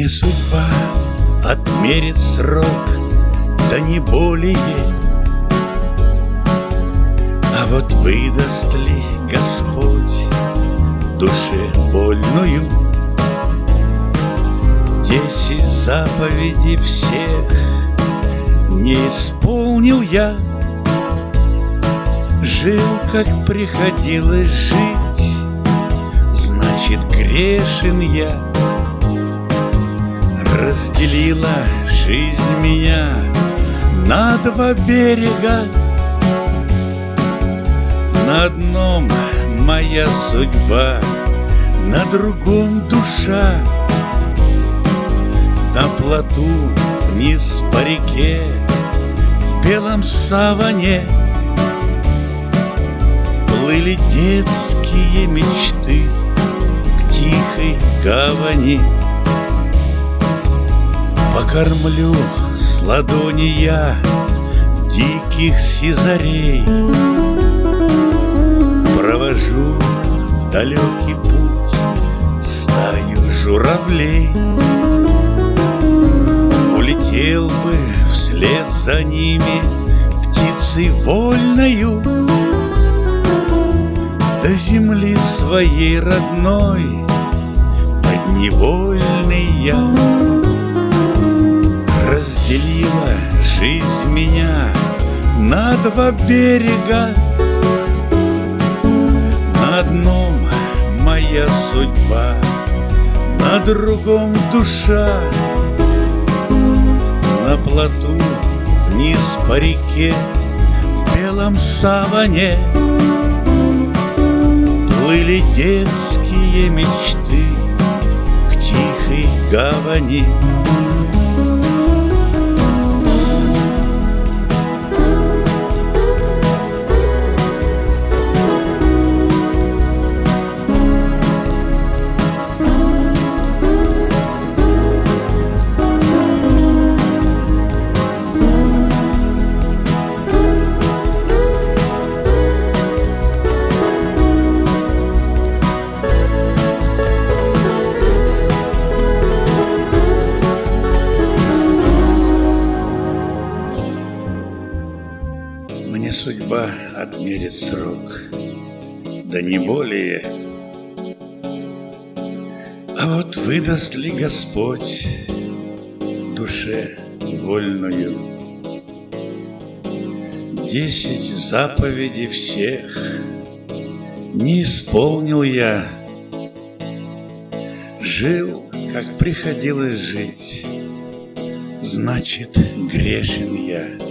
Мне судьба отмерит срок, да не более. А вот выдаст ли Господь душе вольную 10 заповедей всех не исполнил я. Жил, как приходилось жить, значит, грешен я. Разделила жизнь меня на два берега. На одном моя судьба, на другом душа. На плоту вниз по реке, в белом саване плыли детские мечты к тихой гавани. Покормлю с ладони я диких сизарей, провожу в далекий путь стаю журавлей. Улетел бы вслед за ними птицей вольною до земли своей родной, подневольный я. Разделила жизнь меня на два берега. На одном моя судьба, на другом душа. На плоту вниз по реке, в белом саване плыли детские мечты к тихой гавани. Мне судьба отмерит срок, да не более. А вот выдаст ли Господь душе вольную 10 заповедей всех не исполнил я. Жил, как приходилось жить, значит, грешен я.